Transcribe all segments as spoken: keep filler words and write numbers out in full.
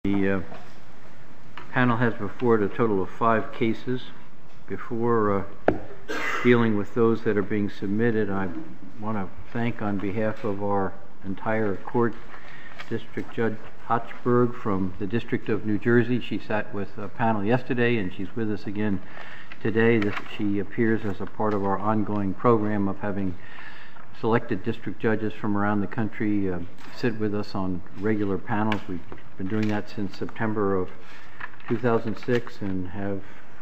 The uh, panel has before it a total of five cases. Before uh, dealing with those that are being submitted, I want to thank on behalf of our entire court District Judge Hochberg from the District of New Jersey. She sat with a panel yesterday and she's with us again today. This, she appears as a part of our ongoing program of having selected district judges from around the country uh, sit with us on regular panels. We've been doing that since September of two thousand six and have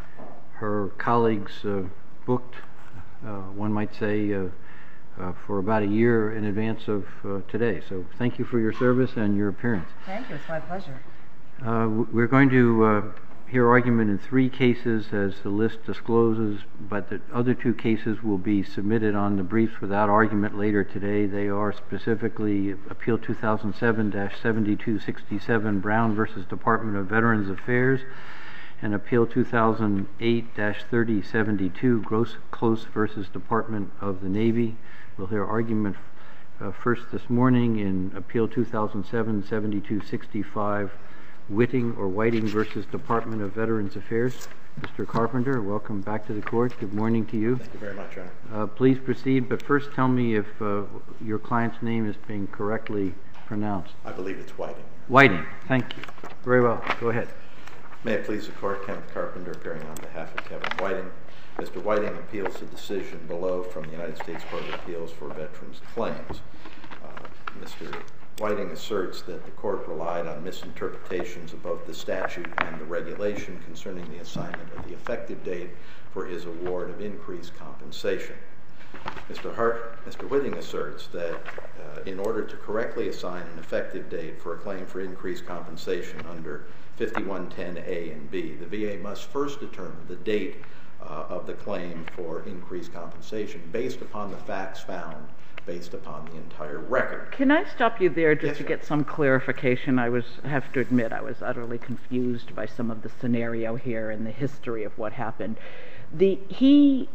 her colleagues uh, booked, uh, one might say, uh, uh, for about a year in advance of uh, today. So thank you for your service and your appearance. Thank you. It's my pleasure. Uh, we're going to uh, hear argument in three cases as the list discloses, but the other two cases will be submitted on the briefs without argument later today. They are specifically Appeal two thousand seven dash seventy-two sixty-seven Brown versus Department of Veterans Affairs and Appeal two thousand eight dash thirty seventy-two Gross Close versus Department of the Navy. We'll hear argument uh, first this morning in Appeal two thousand seven seventy-two sixty-five Whiting or Whiting versus Department of Veterans Affairs. Mister Carpenter, welcome back to the court. Good morning to you. Thank you very much, Your Honor. Uh, please proceed, but first tell me if uh, your client's name is being correctly pronounced. I believe it's Whiting. Whiting, thank you. Very well, go ahead. May it please the Court, Kenneth Carpenter appearing on behalf of Kevin Whiting. Mister Whiting appeals the decision below from the United States Court of Appeals for Veterans Claims. Uh, Mister Whiting asserts that the court relied on misinterpretations of both the statute and the regulation concerning the assignment of the effective date for his award of increased compensation. Mister Hart, Mister Whiting asserts that uh, in order to correctly assign an effective date for a claim for increased compensation under fifty-one ten A and B, the V A must first determine the date uh, of the claim for increased compensation based upon the facts found based upon the entire record. Can I stop you there just yes, to sir. get some clarification? I was have to admit I was utterly confused by some of the scenario here and the history of what happened. The he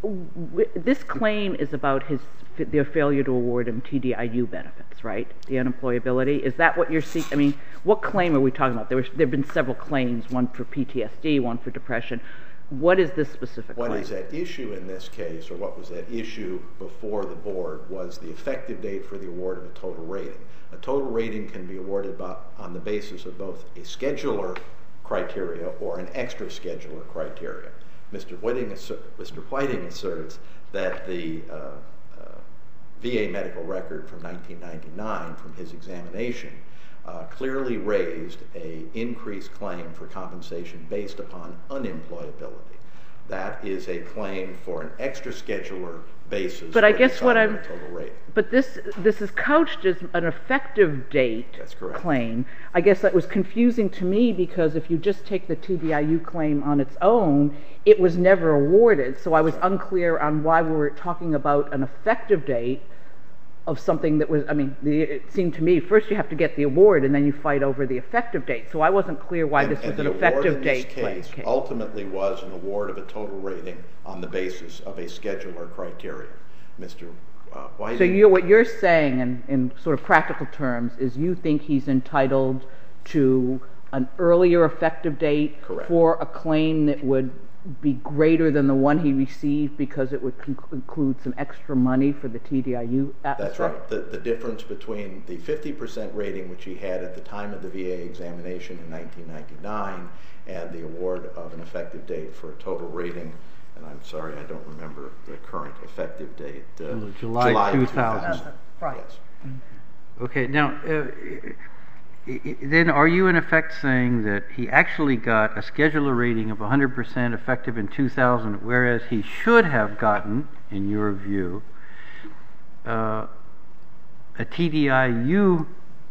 w this claim is about his their failure to award him T D I U benefits, right? The unemployability. Is that what you're seeking? I mean, what claim are we talking about? There was there have been several claims, one for P T S D, one for depression. What is this specific What claim? is at issue in this case, or what was at issue before the board, was the effective date for the award of a total rating. A total rating can be awarded by, on the basis of both a scheduler criteria or an extra scheduler criteria. Mister Whiting, Mister Whiting asserts that the uh, uh, V A medical record from nineteen ninety-nine, from his examination, Uh, clearly raised a increased claim for compensation based upon unemployability. That is a claim for an extra scheduler basis. But I guess what I'm. Total rating. But this this is couched as an effective date That's correct. claim. I guess that was confusing to me because if you just take the T D I U claim on its own, it was never awarded. So I was Right. unclear on why we were talking about an effective date of something that was, I mean, the, it seemed to me, first you have to get the award and then you fight over the effective date. So I wasn't clear why and, this was and an the effective award in date this case, case. ultimately was an award of a total rating on the basis of a scheduler criteria. Mister Uh, Whiting. So you, what you're saying in, in sort of practical terms is you think he's entitled to an earlier effective date Correct. for a claim that would be greater than the one he received because it would include some extra money for the T D I U aspect? That's right. The, the difference between the fifty percent rating which he had at the time of the V A examination in nineteen ninety-nine and the award of an effective date for a total rating, and I'm sorry, I don't remember the current effective date. Uh, July, July two thousand. Right. Yes. Okay, now, uh, then are you in effect saying that he actually got a scheduler rating of one hundred percent effective in two thousand, whereas he should have gotten, in your view, uh, a T D I U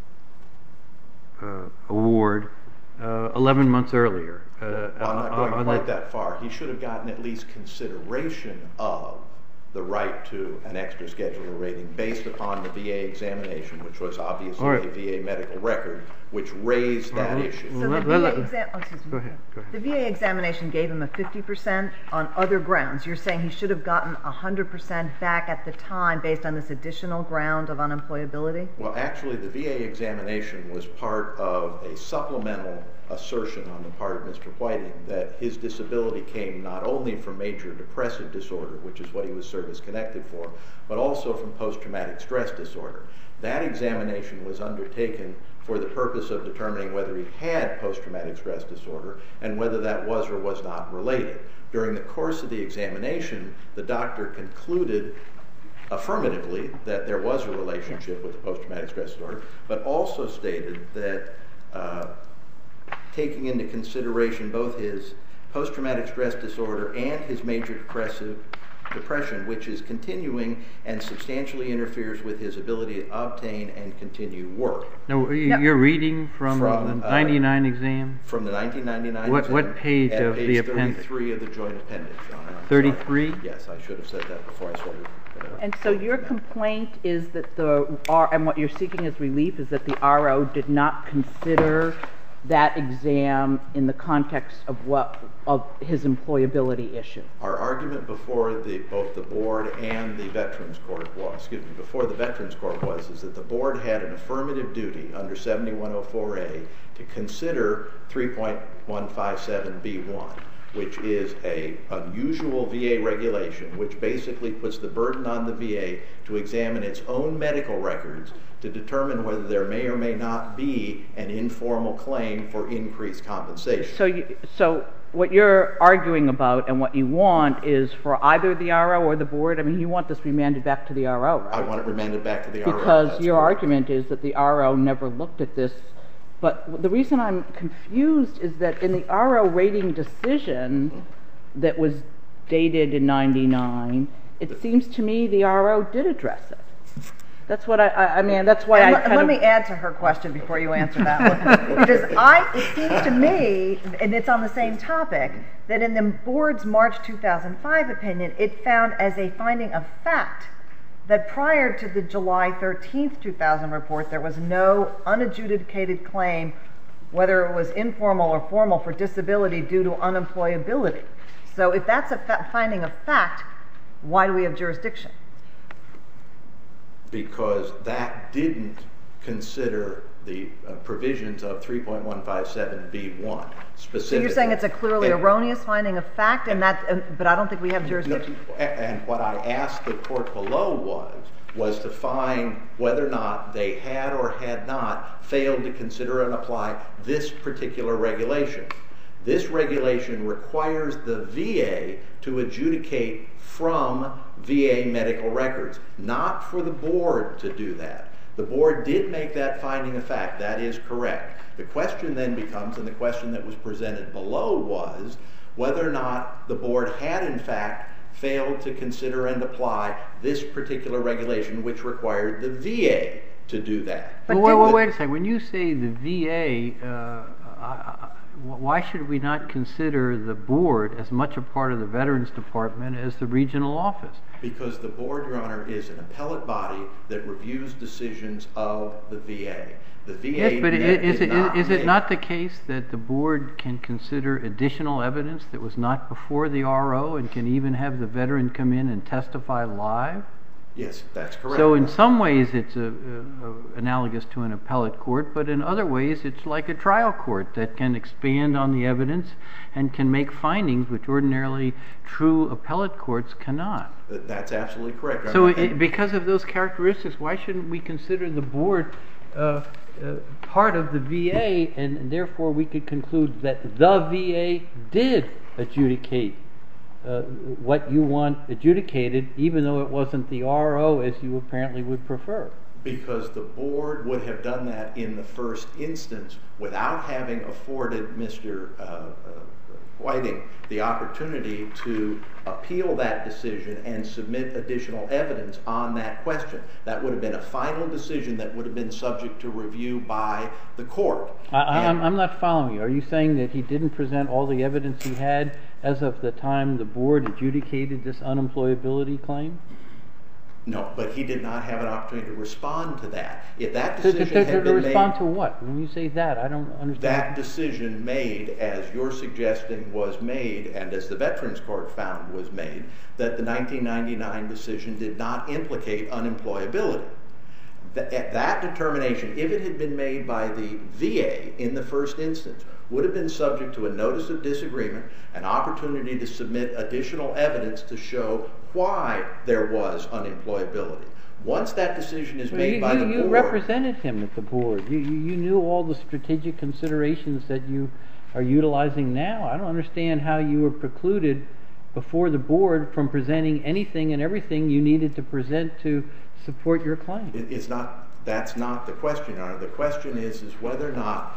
uh, award uh, eleven months earlier? Uh, well, I'm not going on quite the, that far. He should have gotten at least consideration of the right to an extra scheduler rating based upon the V A examination, which was obviously right. a V A medical record, which raised that Well, issue. So the Let- V A let- exam, oh, excuse me. Go ahead, go ahead. The V A examination gave him a fifty percent on other grounds. You're saying he should have gotten one hundred percent back at the time based on this additional ground of unemployability? Well, actually, the V A examination was part of a supplemental assertion on the part of Mister Whiting that his disability came not only from major depressive disorder, which is what he was service-connected for, but also from post-traumatic stress disorder. That examination was undertaken for the purpose of determining whether he had post-traumatic stress disorder and whether that was or was not related. During the course of the examination, the doctor concluded affirmatively that there was a relationship with the post-traumatic stress disorder, but also stated that uh, taking into consideration both his post-traumatic stress disorder and his major depressive depression, which is continuing and substantially interferes with his ability to obtain and continue work. No, you- No. you're reading from From, the uh, ninety-nine exam? From the nineteen ninety-nine What- exam what page at of the page appendix? thirty-three of the joint appendix, Your Honor. I'm sorry. thirty-three? Yes, I should have said that before I started. uh, And so your complaint is that the R, and what you're seeking as relief is that the R O did not consider that exam in the context of what, of his employability issue. Our argument before the, both the board and the Veterans Court was, excuse me, before the Veterans Court was, is that the board had an affirmative duty under seventy-one oh four A to consider three point one five seven B one, which is a unusual V A regulation, which basically puts the burden on the V A to examine its own medical records to determine whether there may or may not be an informal claim for increased compensation. So you, so what you're arguing about and what you want is for either the R O or the board, I mean, you want this remanded back to the R O, right? I want it remanded back to the R O. Because that's your correct. argument is that the R O never looked at this. But the reason I'm confused is that in the R O rating decision that was dated in ninety-nine, it seems to me the R O did address it. That's what I, I, I mean, that's why And I let, kind let of... me add to her question before you answer that one. Because I, it seems to me, and it's on the same topic, that in the board's March two thousand five opinion, it found as a finding of fact that prior to the July thirteenth, two thousand report, there was no unadjudicated claim, whether it was informal or formal, for disability due to unemployability. So if that's a fa- finding of fact, why do we have jurisdiction? Because that didn't consider the uh, provisions of three point one five seven B one specifically. So you're saying it's a clearly And- erroneous finding of fact, and that, uh, but I don't think we have jurisdiction. No, a- And what I asked the court below was, was to find whether or not they had or had not failed to consider and apply this particular regulation. This regulation requires the V A to adjudicate from V A medical records, not for the board to do that. The board did make that finding a fact. That is correct. The question then becomes, and the question that was presented below was, whether or not the board had in fact failed to consider and apply this particular regulation, which required the V A to do that. But Well, wait, didn't- wait, wait a second. When you say the V A, uh, I, I, why should we not consider the board as much a part of the Veterans Department as the regional office? Because the board, Your Honor, is an appellate body that reviews decisions of the V A. The V A Yes, but i- did is it, not is it make- not the case that the board can consider additional evidence that was not before the R O and can even have the veteran come in and testify live? Yes, that's correct. So in some ways it's a, a, a analogous to an appellate court, but in other ways it's like a trial court that can expand on the evidence and can make findings which ordinarily true appellate courts cannot. Th- That's absolutely correct, Your So Honor. it, And- because of those characteristics, why shouldn't we consider the board uh, uh, part of the V A, and therefore we could conclude that the V A did adjudicate uh, what you want adjudicated, even though it wasn't the R O as you apparently would prefer? Because the board would have done that in the first instance without having afforded Mister Uh, uh, Whiting the opportunity to appeal that decision and submit additional evidence on that question. That would have been a final decision that would have been subject to review by the court. I, I'm, And- I'm not following you. Are you saying that he didn't present all the evidence he had as of the time the board adjudicated this unemployability claim? No, but he did not have an opportunity to respond to that. If that To, decision to, to, had to been respond made, to what? When you say that, I don't understand. that decision made, as you're suggesting, was made, and as the Veterans Court found was made, that the nineteen ninety-nine decision did not implicate unemployability. That, that determination, if it had been made by the V A in the first instance, would have been subject to a notice of disagreement, an opportunity to submit additional evidence to show why there was unemployability. Once that decision is Well, made you, by you, the you board... represented him at the board. You, you, you knew all the strategic considerations that you are utilizing now. I don't understand how you were precluded before the board from presenting anything and everything you needed to present to support your claim. It, it's not, that's not the question, Your Honor. The question is, is whether or not,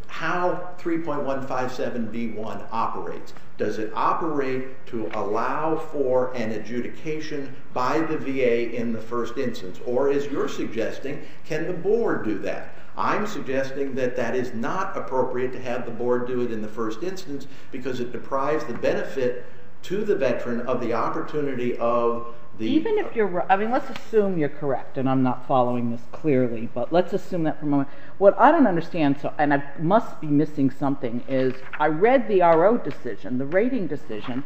how three point one five seven B one operates. Does it operate to allow for an adjudication by the V A in the first instance? Or, as you're suggesting, can the board do that? I'm suggesting that that is not appropriate to have the board do it in the first instance because it deprives the benefit to the veteran of the opportunity of the... Even if you're right, I mean, let's assume you're correct, and I'm not following this clearly, but let's assume that for a moment. What I don't understand, so, and I must be missing something, is I read the R O decision, the rating decision,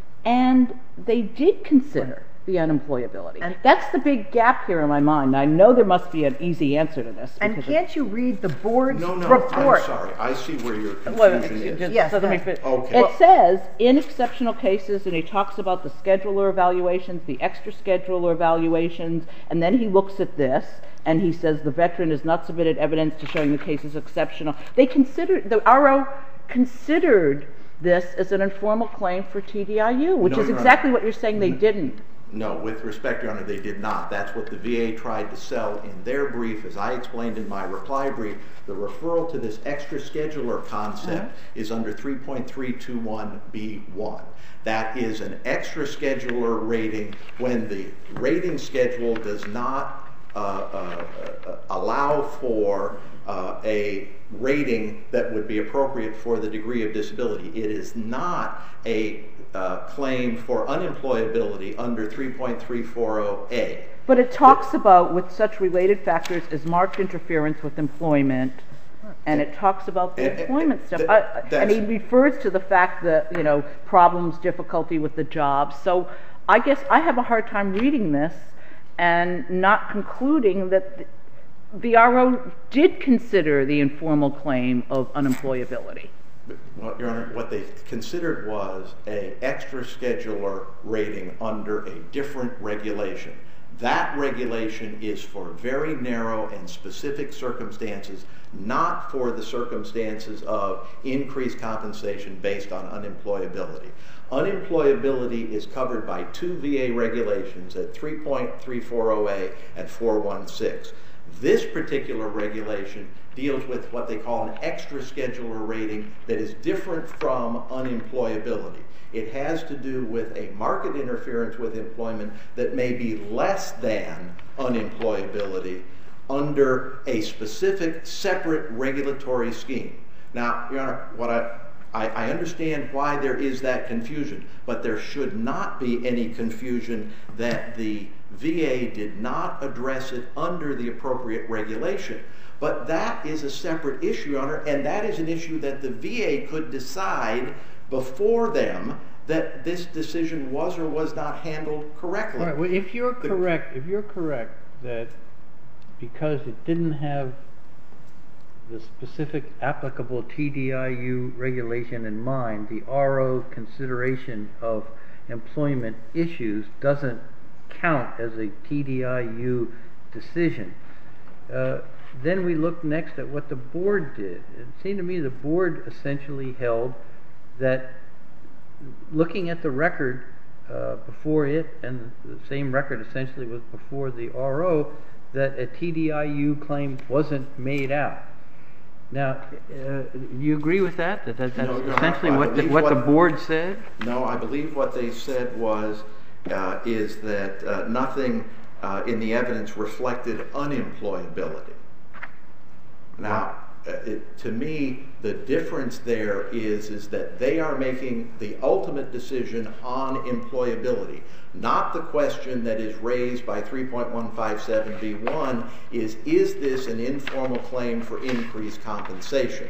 and they did consider the unemployability. And that's the big gap here in my mind. I know there must be an easy answer to this. And can't you read the board's No, no, report? I'm sorry. I see where your Well, confusion is. just- Yes, so let me yes. fi- Okay. It says, in exceptional cases, and he talks about the scheduler evaluations, the extra scheduler evaluations, and then he looks at this, and he says the veteran has not submitted evidence to showing the case is exceptional. They considered, the R O considered this as an informal claim for T D I U, which No, is Your exactly Honor. what you're saying they didn't. No, with respect, Your Honor, they did not. That's what the V A tried to sell in their brief. As I explained in my reply brief, the referral to this extra scheduler concept Uh-huh. is under three point three two one B one. That is an extra scheduler rating when the rating schedule does not uh, uh, uh, allow for uh, a rating that would be appropriate for the degree of disability. It is not a uh, claim for unemployability under three point three four zero A. But it talks about with such related factors as marked interference with employment, and it talks about the And- and- employment stuff. th- I- I- and he that's- refers to the fact that, you know, problems, difficulty with the job. So I guess I have a hard time reading this and not concluding that the, the R O did consider the informal claim of unemployability. Well, Your Honor, what they considered was an extra scheduler rating under a different regulation. That regulation is for very narrow and specific circumstances, not for the circumstances of increased compensation based on unemployability. Unemployability is covered by two V A regulations at three point three four zero A and four one six. This particular regulation deals with what they call an extra scheduler rating that is different from unemployability. It has to do with a market interference with employment that may be less than unemployability under a specific separate regulatory scheme. Now, Your Honor, what I, I, I understand why there is that confusion, but there should not be any confusion that the V A did not address it under the appropriate regulation. But that is a separate issue, Your Honor, and that is an issue that the V A could decide before them that this decision was or was not handled correctly. All right, well, if you're The- correct, if you're correct that because it didn't have the specific applicable T D I U regulation in mind, the R O consideration of employment issues doesn't count as a T D I U decision. Uh, then we look next at what the board did. It seemed to me the board essentially held that looking at the record uh, before it, and the same record essentially was before the R O, that a T D I U claim wasn't made out. Now, uh, you agree with that? That, that that's No, Your Honor, essentially I what the, believe what the what- board said? No, I believe what they said was, uh, is that uh, nothing uh, in the evidence reflected unemployability. Now, uh, it, to me, the difference there is, is that they are making the ultimate decision on employability. Not the question that is raised by three point one five seven B one is, is this an informal claim for increased compensation?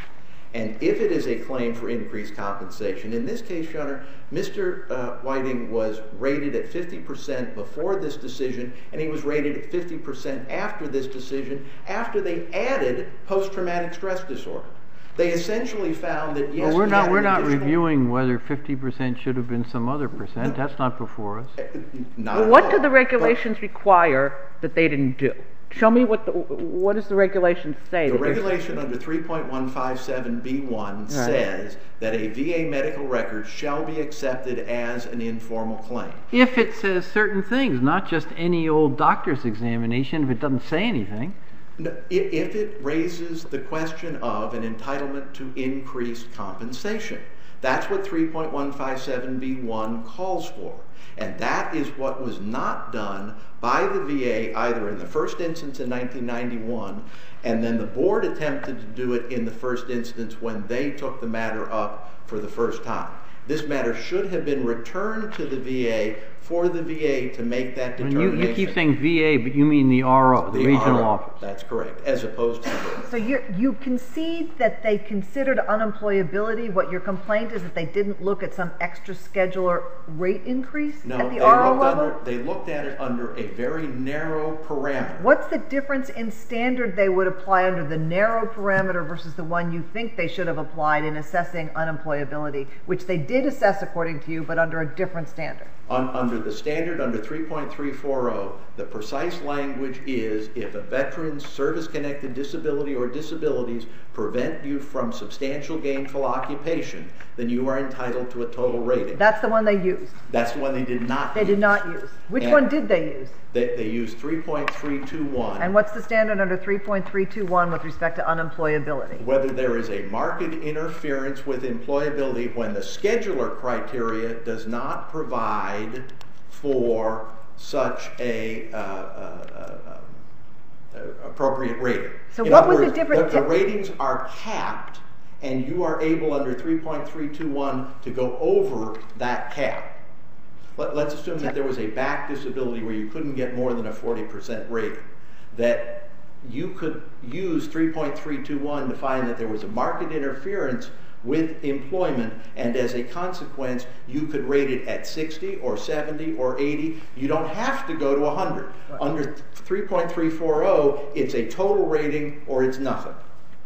And if it is a claim for increased compensation, in this case, Your Honor, Mister Uh, Whiting was rated at fifty percent before this decision, and he was rated at fifty percent after this decision, after they added post-traumatic stress disorder. They essentially found that, yes, Well, we're we not, had we're an not additional- reviewing whether fifty percent should have been some other percent. That's not before us. Not Well, at what all. do the But- regulations require that they didn't do? Show me what the, what does the regulations say? The that you're- regulation under three point one five seven B one says that a V A medical record shall be accepted as an informal claim. If it says certain things, not just any old doctor's examination, if it doesn't say anything. No, i- If it raises the question of an entitlement to increased compensation. That's what three point one five seven B one calls for. And that is what was not done by the V A either in the first instance in nineteen ninety-one, and then the board attempted to do it in the first instance when they took the matter up for the first time. This matter should have been returned to the V A for the V A to make that And determination. you, you keep saying V A, but you mean the R O, the, The regional R O, office. That's correct, as opposed to the So you you concede that they considered unemployability. What your complaint is that they didn't look at some extra scheduler rate increase No, at the they R O looked level? under, they looked at it under a very narrow parameter. What's the difference in standard they would apply under the narrow parameter versus the one you think they should have applied in assessing unemployability, which they did assess according to you, but under a different standard? Un, under the standard, under three point three four zero, the precise language is if a veteran's service-connected disability or disabilities prevent you from substantial gainful occupation, then you are entitled to a total rating. That's the one they used. That's the one they did not They use. did not use. Which And- one did they use? They, they used three point three two one. And what's the standard under three point three two one with respect to unemployability? Whether there is a marked interference with employability when the scheduler criteria does not provide for such a uh, uh, uh, appropriate rating. So In what other was the words, difference- The, the ratings are capped, and you are able under three point three two one to go over that cap. Let, let's assume that there was a back disability where you couldn't get more than a forty percent rating. That you could use three point three two one to find that there was a marked interference with employment, and as a consequence, you could rate it at sixty or seventy or eighty. You don't have to go to one hundred. Right. Under three point three four zero, it's a total rating or it's nothing.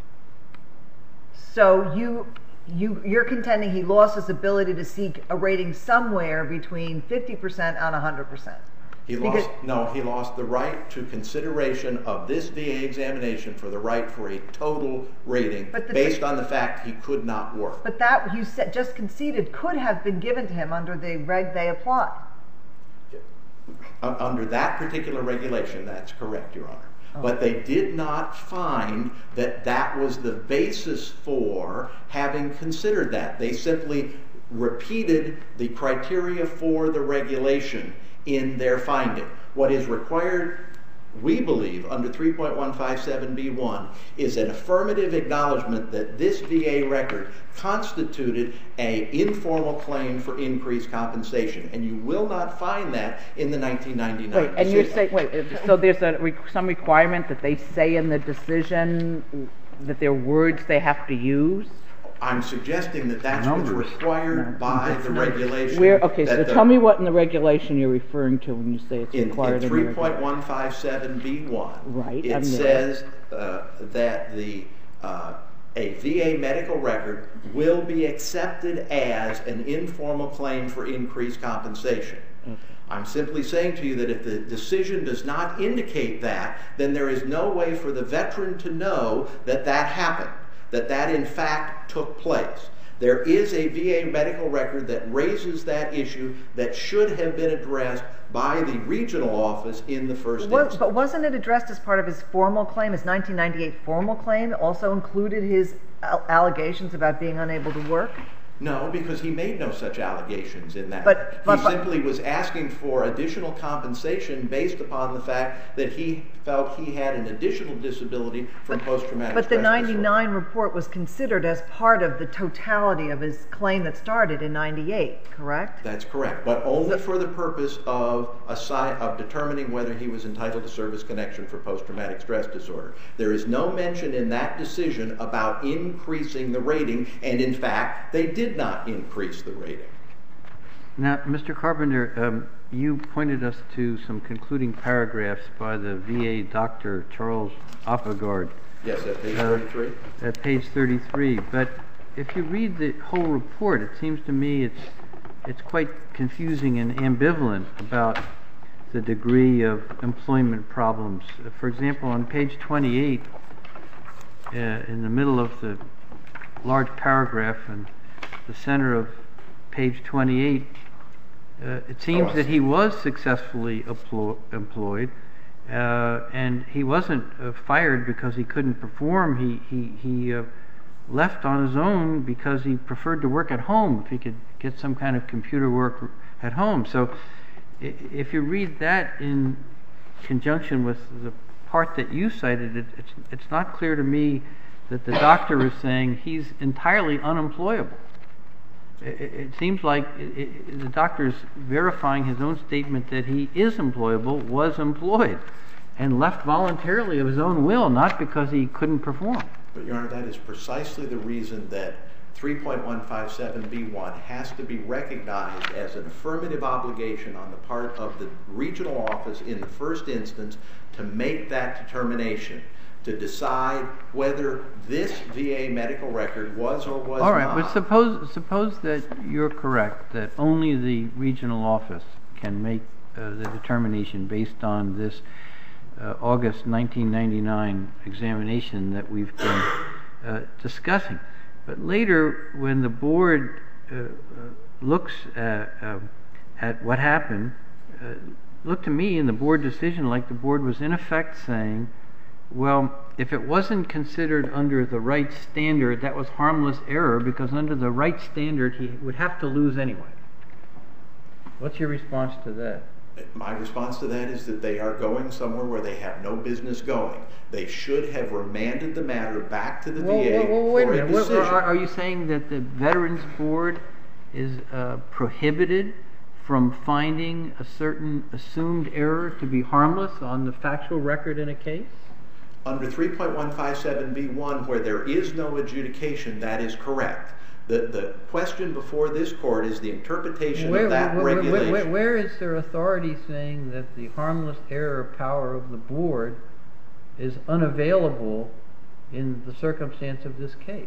So you, you, you're contending he lost his ability to seek a rating somewhere between fifty percent and one hundred percent. He Because- lost, no, he lost the right to consideration of this V A examination for the right for a total rating But the- based on the fact he could not work. But that, you said, just conceded, could have been given to him under the reg they applied. Uh, Under that particular regulation, that's correct, Your Honor. Oh. But they did not find that that was the basis for having considered that. They simply repeated the criteria for the regulation in their finding. What is required, we believe, under three point one five seven B one is an affirmative acknowledgement that this V A record constituted an informal claim for increased compensation. And you will not find that in the nineteen ninety-nine Wait, and you're decision. saying, wait, so there's a, re- some requirement that they say in the decision that there are words they have to use? I'm suggesting that that's what's Numbers. required by the regulation. Where, okay, so that the- tell me what in the regulation you're referring to when you say it's In, required in in the three regulation. point one five seven B one, Right, it I'm there. says uh, that the uh, a V A medical record will be accepted as an informal claim for increased compensation. Okay. I'm simply saying to you that if the decision does not indicate that, then there is no way for the veteran to know that that happened, that that in fact took place. There is a V A medical record that raises that issue that should have been addressed by the regional office in the first What, instance. but wasn't it addressed as part of his formal claim, his nineteen ninety-eight formal claim? Also included his al- allegations about being unable to work? No, because he made no such allegations in that. But- but- he but- simply was asking for additional compensation based upon the fact that he felt he had an additional disability from post-traumatic But stress the ninety-nine report was considered as part of the totality of his claim that started in ninety-eight, correct? That's correct, but only for the purpose of assi- of determining whether he was entitled to service connection for post-traumatic stress disorder. There is no mention in that decision about increasing the rating, and in fact, they did not increase the rating. Now, Mister Carpenter, um, you pointed us to some concluding paragraphs by the V A doctor, Charles Offegard, Yes, at page Uh, thirty-three. at page thirty-three. But if you read the whole report, it seems to me it's it's quite confusing and ambivalent about the degree of employment problems. Uh, For example, on page twenty-eight, uh, in the middle of the large paragraph and the center of page twenty-eight, uh, it seems that he was successfully emplo- employed, uh, and he wasn't uh, fired because he couldn't perform. He he he uh, left on his own because he preferred to work at home if he could get some kind of computer work at home. So, i- if you read that in conjunction with the part that you cited, it, it's it's not clear to me that the doctor is saying he's entirely unemployable. It, it, it seems like it, it, the doctor is verifying his own statement that he is employable, was employed, and left voluntarily of his own will, not because he couldn't perform. But, Your Honor, that is precisely the reason that three point one five seven B one has to be recognized as an affirmative obligation on the part of the regional office in the first instance to make that determination, to decide whether this V A medical record was or was All right, not. but suppose suppose that you're correct, that only the regional office can make uh, the determination based on this uh, August nineteen ninety-nine examination that we've been uh, discussing. But later, when the board uh, uh, looks at, uh, at what happened, uh, looked to me in the board decision like the board was in effect saying, well, if it wasn't considered under the right standard, that was harmless error, because under the right standard, he would have to lose anyway. What's your response to that? My response to that is that they are going somewhere where they have no business going. They should have remanded the matter back to the Whoa, V A whoa, whoa, wait a for a minute. What- decision. are, are you saying that the Veterans Board is uh, prohibited from finding a certain assumed error to be harmless on the factual record in a case? Under three point one five seven B one, where there is no adjudication, that is correct. The, the question before this court is the interpretation Where, of that where, where, regulation. where, where is there authority saying that the harmless error power of the board is unavailable in the circumstance of this case?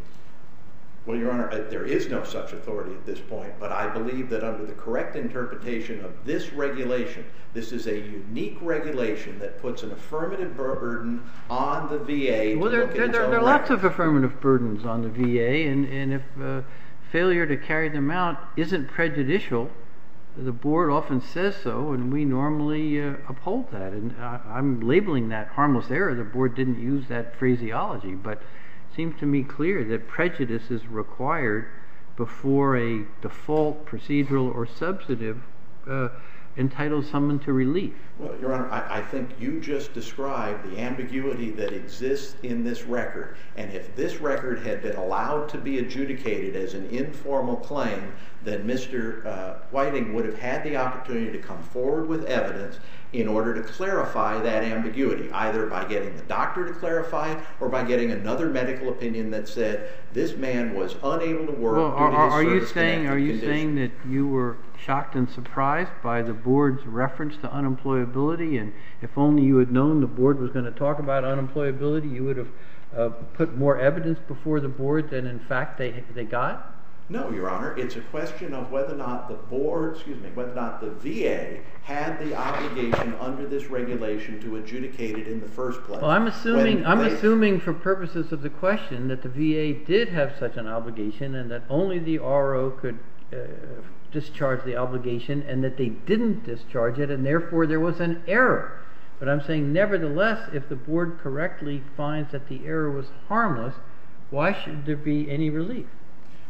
Well, Your Honor, uh, there is no such authority at this point, but I believe that under the correct interpretation of this regulation, this is a unique regulation that puts an affirmative burden on the V A Well, to there, look at there, its there, own there are lots record. of affirmative burdens on the V A, and, and if uh, failure to carry them out isn't prejudicial, the board often says so, and we normally uh, uphold that. And I, I'm labeling that harmless error. The board didn't use that phraseology, but it seems to me clear that prejudice is required before a default procedural or substantive uh, entitles someone to relief. Well, Your Honor, I, I think you just described the ambiguity that exists in this record. And if this record had been allowed to be adjudicated as an informal claim, then Mister Uh, Whiting would have had the opportunity to come forward with evidence in order to clarify that ambiguity, either by getting the doctor to clarify it or by getting another medical opinion that said this man was unable to work Well, due are, to are, his are you service-connected saying are you condition. saying that you were shocked and surprised by the board's reference to unemployability, and if only you had known the board was going to talk about unemployability, you would have uh, put more evidence before the board than in fact they they got? No, Your Honor. It's a question of whether or not the board, excuse me, whether or not the V A had the obligation under this regulation to adjudicate it in the first place. Well, I'm assuming When I'm they- assuming for purposes of the question that the V A did have such an obligation, and that only the R O could uh, discharge the obligation, and that they didn't discharge it, and therefore there was an error. But I'm saying, nevertheless, if the board correctly finds that the error was harmless, why should there be any relief?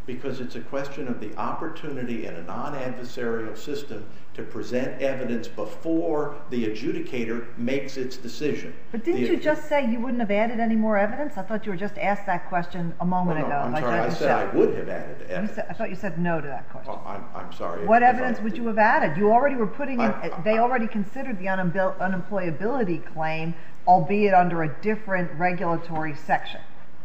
Because it's a question of the opportunity in a non-adversarial system to present evidence before the adjudicator makes its decision. But didn't the, you just say you wouldn't have added any more evidence? I thought you were just asked that question a moment well, no, ago. I'm like sorry, I said I would have added evidence. Said, I thought you said no to that question. Oh, I'm, I'm sorry. What if, evidence if I, would you have added? You already were putting in, I, I, they already considered the unempl- unemployability claim, albeit under a different regulatory section.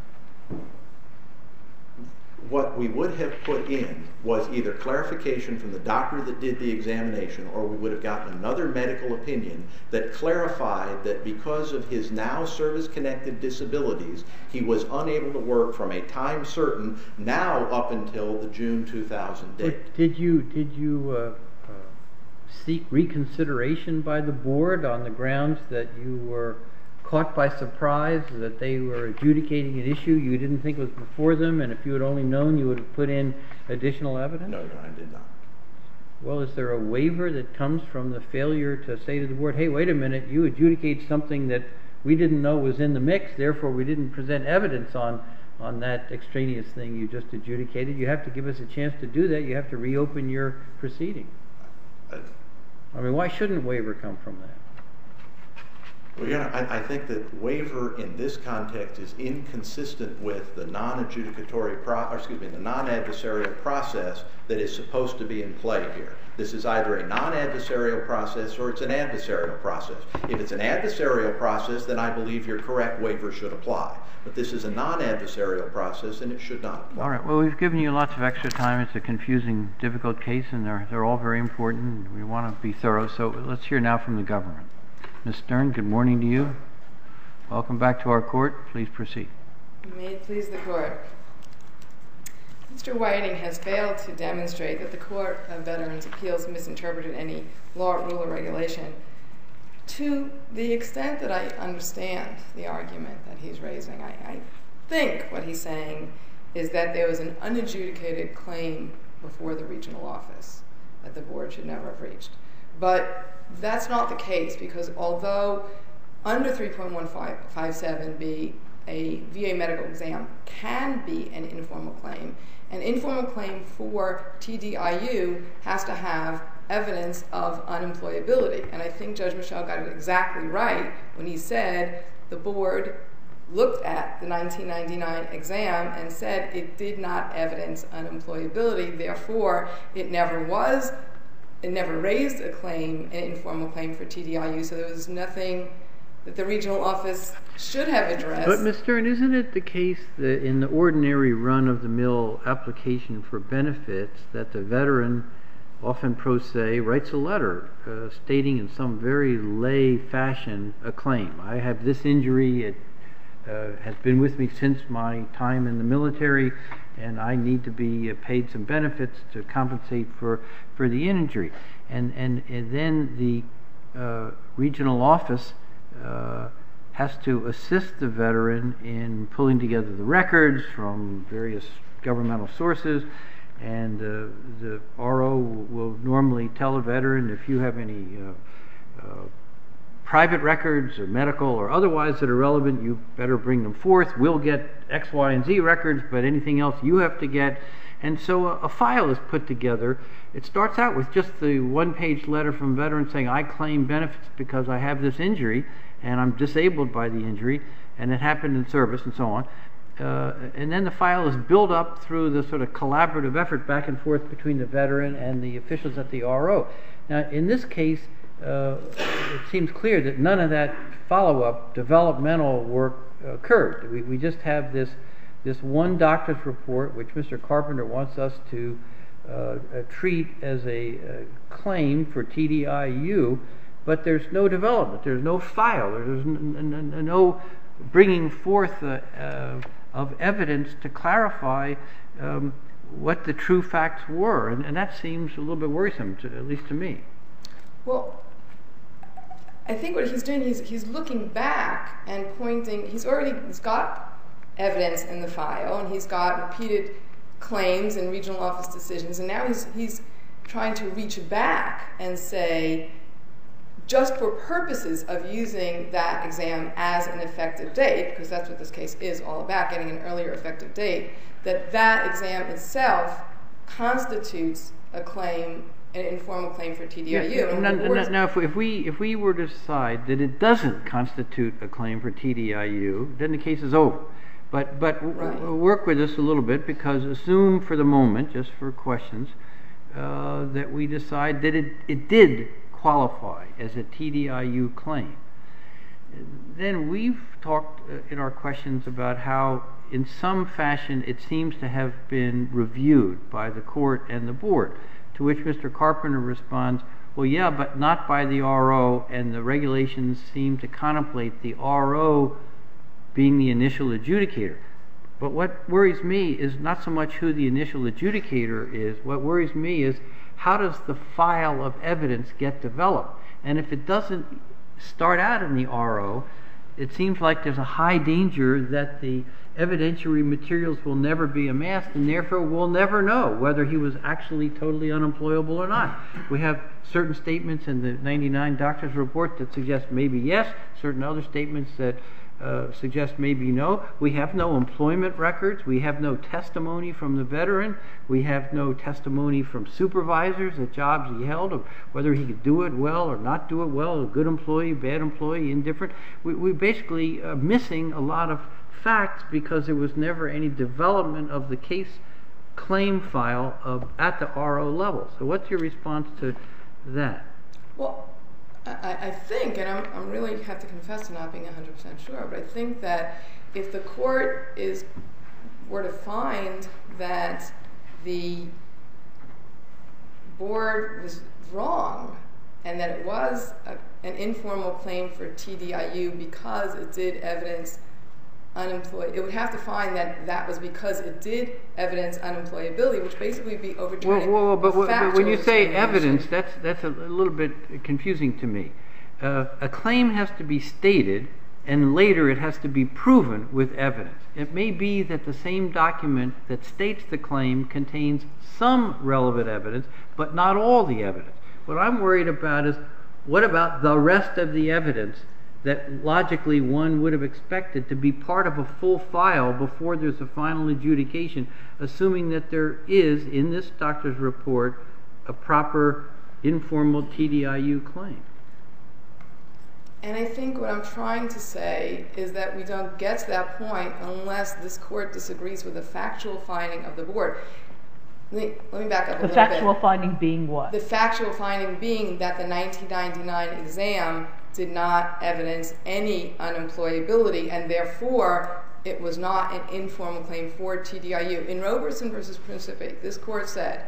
What we would have put in was either clarification from the doctor that did the examination, or we would have gotten another medical opinion that clarified that because of his now service-connected disabilities, he was unable to work from a time certain now up until the June two thousand date. But did you did you uh, uh, seek reconsideration by the board on the grounds that you were caught by surprise, that they were adjudicating an issue you didn't think was before them, and if you had only known, you would have put in additional evidence? No, no, I did not. Well, is there a waiver that comes from the failure to say to the board, hey, wait a minute, you adjudicate something that we didn't know was in the mix, therefore we didn't present evidence on, on that extraneous thing you just adjudicated. You have to give us a chance to do that. You have to reopen your proceeding. I, I mean, why shouldn't waiver come from that? Well, you know, I, I think that waiver in this context is inconsistent with the non-adjudicatory, pro, or excuse me, the non-adversarial process that is supposed to be in play here. This is either a non-adversarial process or it's an adversarial process. If it's an adversarial process, then I believe you're correct, waiver should apply. But this is a non-adversarial process, and it should not apply. All right. Well, we've given you lots of extra time. It's a confusing, difficult case, and they're, they're all very important. We want to be thorough. So let's hear now from the government. Miz Stern, good morning to you. Welcome back to our court. Please proceed. May it please the court. Mister Whiting has failed to demonstrate that the Court of Veterans' Appeals misinterpreted any law, rule, or regulation. To the extent that I understand the argument that he's raising, I, I think what he's saying is that there was an unadjudicated claim before the regional office that the board should never have reached. But that's not the case, because although under three point one five seven B, a V A medical exam can be an informal claim, an informal claim for T D I U has to have evidence of unemployability. And I think Judge Michel got it exactly right when he said the board looked at the nineteen ninety-nine exam and said it did not evidence unemployability, therefore it never was It never raised a claim, an informal claim for T D I U, so there was nothing that the regional office should have addressed. But, Miz Stern, isn't it the case that in the ordinary run-of-the-mill application for benefits that the veteran, often pro se, writes a letter uh, stating in some very lay fashion a claim? I have this injury, it uh, has been with me since my time in the military, and I need to be uh, paid some benefits to compensate for, for the injury. And, and, and then the uh, regional office uh, has to assist the veteran in pulling together the records from various governmental sources, and uh, the R O will normally tell a veteran, if you have any uh, uh, private records or medical or otherwise that are relevant, you better bring them forth. We'll get X, Y, and Z records, but anything else you have to get. And so a, a file is put together. It starts out with just the one-page letter from a veteran saying, I claim benefits because I have this injury, and I'm disabled by the injury, and it happened in service, and so on. Uh, and then the file is built up through the sort of collaborative effort back and forth between the veteran and the officials at the R O. Now, in this case, Uh, it seems clear that none of that follow-up developmental work occurred. We, we just have this this one doctor's report, which Mister Carpenter wants us to uh, uh, treat as a uh, claim for T D I U, but there's no development, there's no file, there's n- n- n- no bringing forth uh, uh, of evidence to clarify um, what the true facts were, and, and that seems a little bit worrisome, to, at least to me. Well, I think what he's doing, he's, he's looking back and pointing, he's already he's got evidence in the file, and he's got repeated claims and regional office decisions, and now he's, he's trying to reach back and say, just for purposes of using that exam as an effective date, because that's what this case is all about, getting an earlier effective date, that that exam itself constitutes a claim, an informal claim for T D I U. Yeah, And now, the now, board's- now, if we, if we if we were to decide that it doesn't constitute a claim for T D I U, then the case is over. But but Right. w- work with us a little bit, because assume for the moment, just for questions, uh, that we decide that it it did qualify as a T D I U claim. Then we've talked uh, in our questions about how, in some fashion, it seems to have been reviewed by the court and the board. To which Mister Carpenter responds, well, yeah, but not by the R O, and the regulations seem to contemplate the R O being the initial adjudicator. But what worries me is not so much who the initial adjudicator is. What worries me is, how does the file of evidence get developed? And if it doesn't start out in the R O, it seems like there's a high danger that the evidentiary materials will never be amassed, and therefore we'll never know whether he was actually totally unemployable or not. We have certain statements in the ninety-nine doctor's report that suggest maybe yes, certain other statements that uh, suggest maybe no. We have no employment records. We have no testimony from the veteran. We have no testimony from supervisors at jobs he held of whether he could do it well or not do it well, a good employee, bad employee, indifferent. We, we basically are missing a lot of facts because there was never any development of the case claim file of, at the R O level. So what's your response to that? Well, I, I think, and I'm, I'm really have to confess to not being one hundred percent sure, but I think that if the court is were to find that the board was wrong and that it was a, an informal claim for T D I U because it did evidence unemployed, it would have to find that that was because it did evidence unemployability, which basically would be overturning. Well, well, but, a but when you factual say determination. evidence, that's that's a, a little bit confusing to me. Uh, a claim has to be stated, and later it has to be proven with evidence. It may be that the same document that states the claim contains some relevant evidence, but not all the evidence. What I'm worried about is, what about the rest of the evidence that logically one would have expected to be part of a full file before there's a final adjudication, assuming that there is, in this doctor's report, a proper informal T D I U claim? And I think what I'm trying to say is that we don't get to that point unless this court disagrees with the factual finding of the board. Let me, let me back up a The little factual bit. finding being what? The factual finding being that the nineteen ninety-nine exam did not evidence any unemployability, and therefore it was not an informal claim for T D I U. In Roberson versus Principe, this court said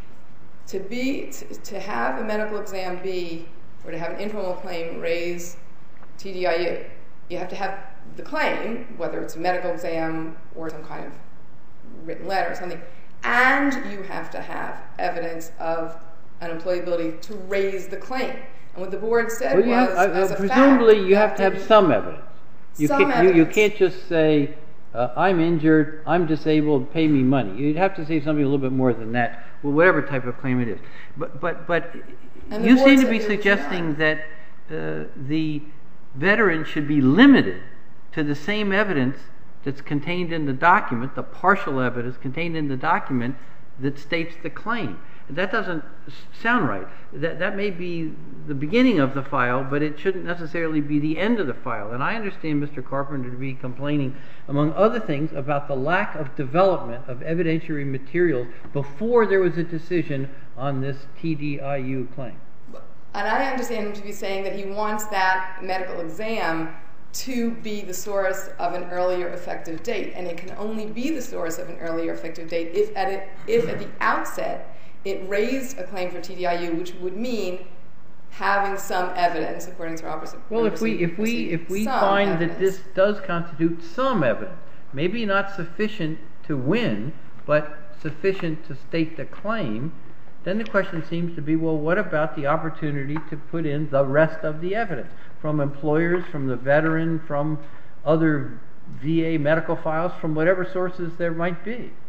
to be to, to have a medical exam be, or to have an informal claim raise T D I U, you have to have the claim, whether it's a medical exam or some kind of written letter or something, and you have to have evidence of unemployability to raise the claim. And what the board said Well, you was, have, uh, as a presumably fact, you have to have didn't- some evidence. You Some can't, you, you evidence. can't just say, uh, I'm injured, I'm disabled, pay me money. You'd have to say something a little bit more than that, well, whatever type of claim it is. But but but And the you board seem to said be there was suggesting none. that uh, the veteran should be limited to the same evidence that's contained in the document, the partial evidence contained in the document that states the claim. That doesn't s- sound right. That that may be the beginning of the file, but it shouldn't necessarily be the end of the file. And I understand Mister Carpenter to be complaining, among other things, about the lack of development of evidentiary materials before there was a decision on this T D I U claim. And I understand him to be saying that he wants that medical exam to be the source of an earlier effective date, and it can only be the source of an earlier effective date if at it, if at the outset it raised a claim for T D I U, which would mean having some evidence, according to Robertson. Well, if we if we if we some find evidence. that this does constitute some evidence, maybe not sufficient to win, but sufficient to state the claim, then the question seems to be, well, what about the opportunity to put in the rest of the evidence from employers, from the veteran, from other V A medical files, from whatever sources there might be?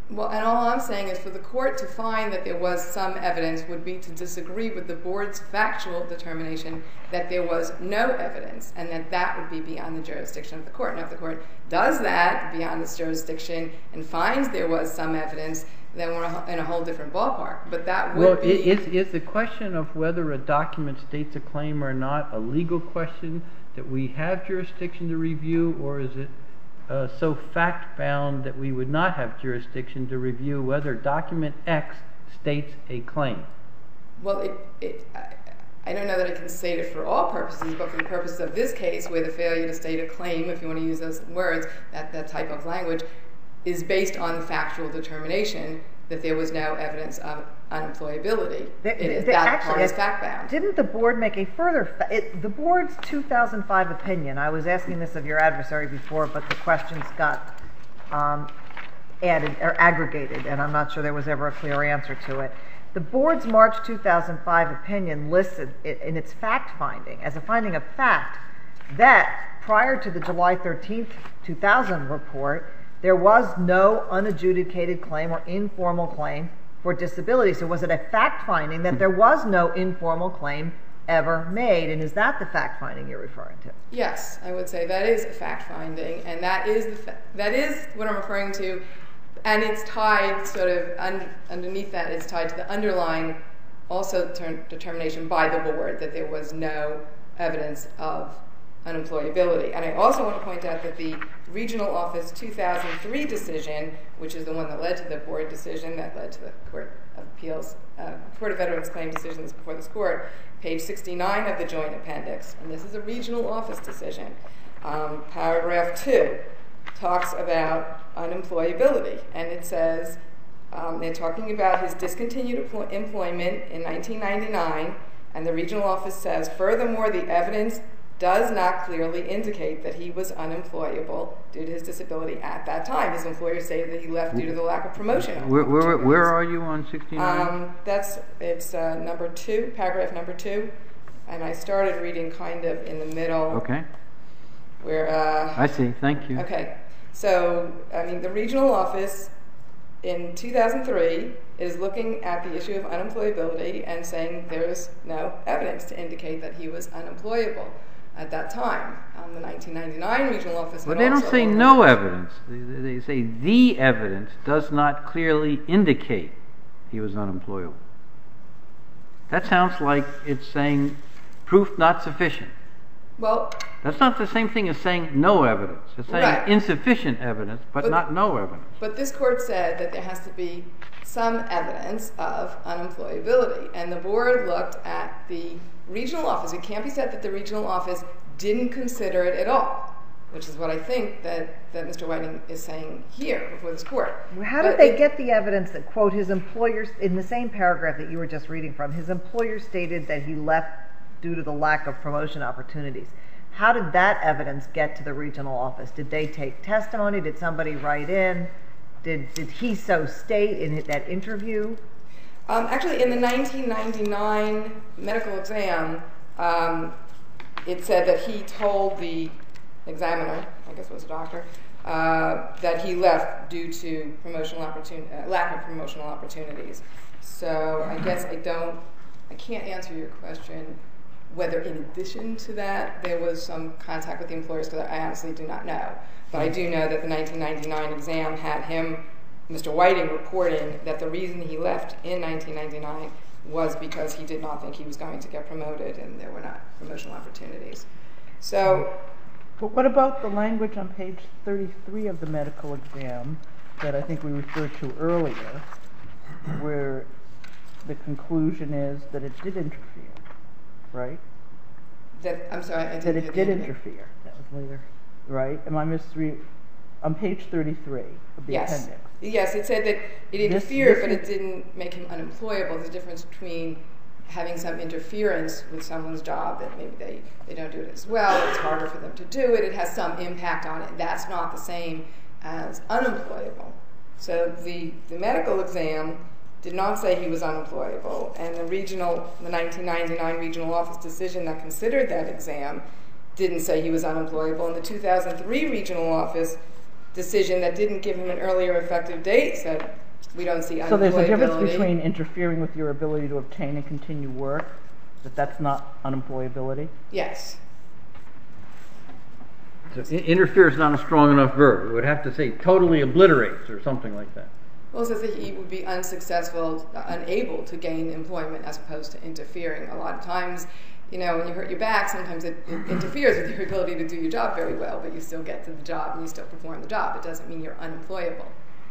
Well, and all I'm saying is for the court to find that there was some evidence would be to disagree with the board's factual determination that there was no evidence, and that that would be beyond the jurisdiction of the court. Now, if the court does that beyond its jurisdiction and finds there was some evidence, then we're in a whole different ballpark. But that would Well, be... is, is the question of whether a document states a claim or not a legal question that we have jurisdiction to review, or is it uh, so fact-bound that we would not have jurisdiction to review whether document X states a claim? Well, it, it, I, I don't know that I can state it for all purposes, but for the purposes of this case, where the failure to state a claim, if you want to use those words, that, that type of language, is based on the factual determination that there was no evidence of unemployability. The, it is, the, that actually, part is fact-bound. Didn't the board make a further... Fa it, the board's two thousand five opinion, I was asking this of your adversary before, but the questions got um, added or aggregated, and I'm not sure there was ever a clear answer to it. The board's March two thousand five opinion listed it in its fact-finding, as a finding of fact, that prior to the July thirteenth, two thousand report, there was no unadjudicated claim or informal claim for disability. So was it a fact-finding that there was no informal claim ever made? And is that the fact-finding you're referring to? Yes, I would say that is a fact-finding, and that is the fa that is what I'm referring to, and it's tied sort of un underneath that. It's tied to the underlying also determination by the board that there was no evidence of unemployability. And I also want to point out that the Regional Office two thousand three decision, which is the one that led to the board decision, that led to the Court of Appeals, uh, Court of Veterans Claim decisions before this court, page sixty-nine of the joint appendix, and this is a Regional Office decision. Um, paragraph two talks about unemployability, and it says, um, they're talking about his discontinued employment in nineteen ninety-nine, and the Regional Office says, furthermore, the evidence does not clearly indicate that he was unemployable due to his disability at that time. His employer stated that he left due to the lack of promotion. Where, where, where are you on sixty-nine? Um, that's, it's uh, number two, paragraph number two, and I started reading kind of in the middle. Okay. Where, uh, I see, thank you. Okay, so, I mean, the Regional Office in two thousand three is looking at the issue of unemployability and saying there's no evidence to indicate that he was unemployable at that time. Um, the nineteen ninety-nine Regional Office... But they don't say no evidence. They, they say the evidence does not clearly indicate he was unemployable. That sounds like it's saying proof not sufficient. Well... That's not the same thing as saying no evidence. It's saying right. insufficient evidence, but, but not no evidence. But this court said that there has to be some evidence of unemployability, and the board looked at the Regional Office. It can't be said that the Regional Office didn't consider it at all, which is what I think that, that Mister Whiting is saying here before this court. How did but they it, get the evidence that, quote, his employer, in the same paragraph that you were just reading from, his employer stated that he left due to the lack of promotion opportunities? How did that evidence get to the Regional Office? Did they take testimony? Did somebody write in? Did, did he so state in that interview? Um, actually, in the nineteen ninety-nine medical exam, um, it said that he told the examiner, I guess it was a doctor, uh, that he left due to promotional opportun uh, lack of promotional opportunities. So I guess I don't, I can't answer your question whether in addition to that there was some contact with the employers, because I honestly do not know. But I do know that the nineteen ninety-nine exam had him, Mister Whiting, reporting that the reason he left in nineteen ninety-nine was because he did not think he was going to get promoted and there were not promotional opportunities. So, but what about the language on page thirty-three of the medical exam that I think we referred to earlier, where the conclusion is that it did interfere, right? That, I'm sorry, I didn't That it did hear. interfere. That was later, right? Am I misreading? On page thirty-three of the Yes. appendix. Yes, it said that it This- interfered, this but is- it didn't make him unemployable. There's a difference between having some interference with someone's job that maybe they, they don't do it as well, it's harder for them to do it, it has some impact on it. That's not the same as unemployable. So the, the medical exam did not say he was unemployable, and the regional, the nineteen ninety-nine Regional Office decision that considered that exam didn't say he was unemployable, and the two thousand three Regional Office decision that didn't give him an earlier effective date said we don't see unemployability. So there's a difference between interfering with your ability to obtain and continue work, that that's not unemployability? Yes. So i- interfere is not a strong enough verb. It would have to say totally obliterates or something like that. Well, it says that he would be unsuccessful, uh, unable to gain employment as opposed to interfering. A lot of times, you know, when you hurt your back, sometimes it, it interferes with your ability to do your job very well, but you still get to the job and you still perform the job. It doesn't mean you're unemployable.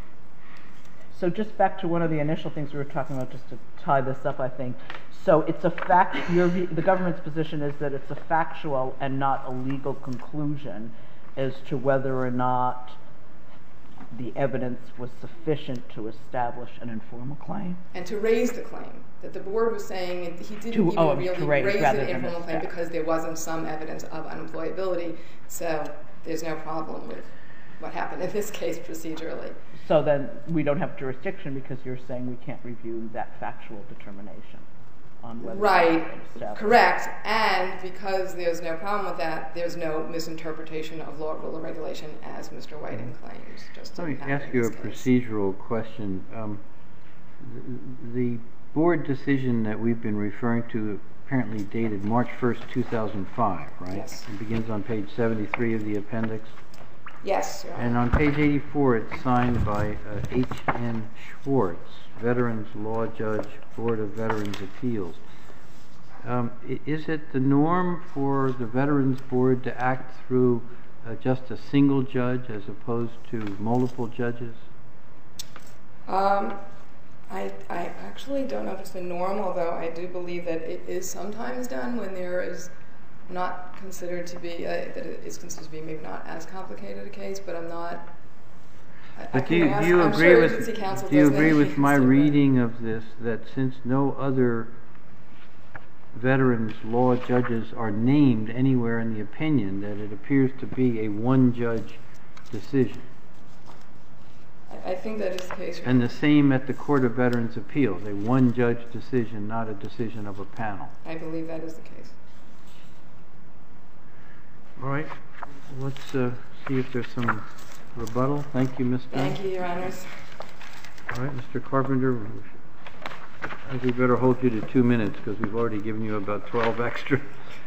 So just back to one of the initial things we were talking about, just to tie this up, I think. So it's a fact, your, the government's position is that it's a factual and not a legal conclusion as to whether or not the evidence was sufficient to establish an informal claim? And to raise the claim, that the board was saying he didn't To- even oh, really to raise raise rather an than informal claim establish. because there wasn't some evidence of unemployability, so there's no problem with what happened in this case procedurally. So then we don't have jurisdiction because you're saying we can't review that factual determination on whether Right, it's established. correct, and because there's no problem with that, there's no misinterpretation of law, rule, or regulation as Mister Whiting claims. Just Let me didn't happen ask in you a this case. procedural question. Um, the, the board decision that we've been referring to apparently dated March first, two thousand five, right? Yes. It begins on page seventy-three of the appendix. Yes, Your Honor. And on page eighty-four, it's signed by uh, H N Schwartz, Veterans Law Judge, Board of Veterans Appeals. Um, i- is it the norm for the Veterans Board to act through uh, just a single judge as opposed to multiple judges? Um, I, I actually don't know if it's the norm, although I do believe that it is sometimes done when there is not considered to be, uh, that it is considered to be maybe not as complicated a case, but I'm not, I, I But do can you, ask, do you I'm agree sure with agency counsel do you does agree many with things my different. reading of this, that since no other veterans law judges are named anywhere in the opinion, that it appears to be a one-judge decision? I, I think that is the case. Your And the Honor. same at the Court of Veterans Appeals, a one-judge decision, not a decision of a panel. I believe that is the case. All right, let's uh, see if there's some rebuttal. Thank you, Miz Dunn. Thank you, Your Honors. All right, Mister Carpenter, I think we better hold you to two minutes because we've already given you about twelve extra.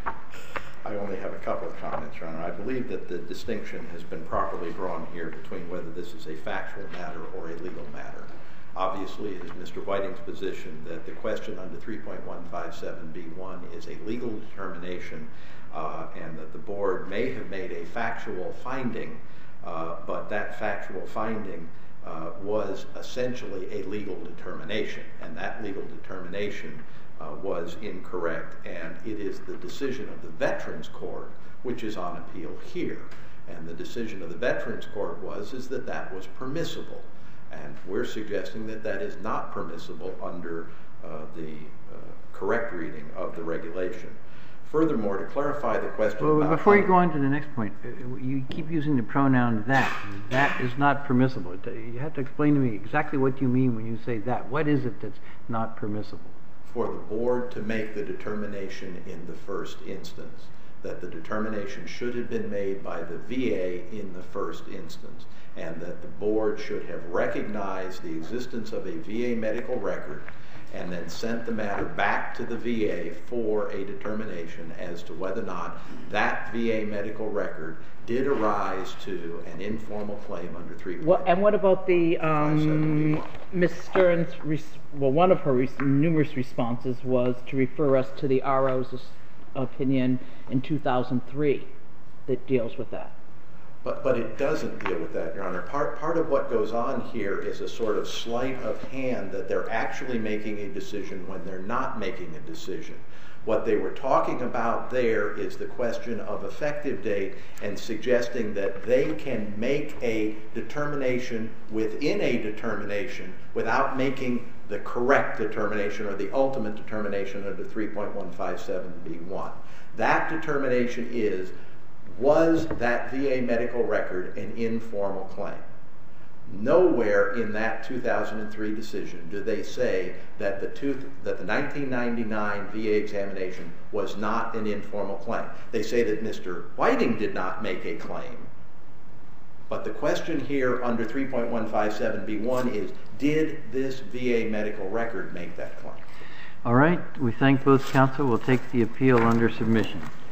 I only have a couple of comments, Your Honor. I believe that the distinction has been properly drawn here between whether this is a factual matter or a legal matter. Obviously, it is Mister Whiting's position that the question under three point one five seven B one is a legal determination uh, and that the board may have made a factual finding, uh, but that factual finding uh, was essentially a legal determination, and that legal determination Uh, was incorrect, and it is the decision of the Veterans Court which is on appeal here. And the decision of the Veterans Court was is that that was permissible, and we're suggesting that that is not permissible under uh, the uh, correct reading of the regulation. Furthermore, to clarify the question Well, about before you go on to the next point, uh, you keep using the pronoun that. That is not permissible. You have to explain to me exactly what you mean when you say that. What is it that's not permissible? For the board to make the determination in the first instance, that the determination should have been made by the V A in the first instance, and that the board should have recognized the existence of a V A medical record and then sent the matter back to the V A for a determination as to whether or not that V A medical record did arise to an informal claim under three. What, and what about the um, Miz Stern's? Res- well, one of her res- numerous responses was to refer us to the R O's opinion in two thousand three that deals with that. But, but it doesn't deal with that, Your Honor. Part, part of what goes on here is a sort of sleight of hand that they're actually making a decision when they're not making a decision. What they were talking about there is the question of effective date and suggesting that they can make a determination within a determination without making the correct determination or the ultimate determination under three point one five seven B one. That determination is, was that V A medical record an informal claim? Nowhere in that two thousand three decision do they say that the, two, that the nineteen ninety-nine V A examination was not an informal claim. They say that Mister Whiting did not make a claim But the question here under three point one five seven B one is, did this V A medical record make that claim? All right, we thank both counsel. We'll take the appeal under submission.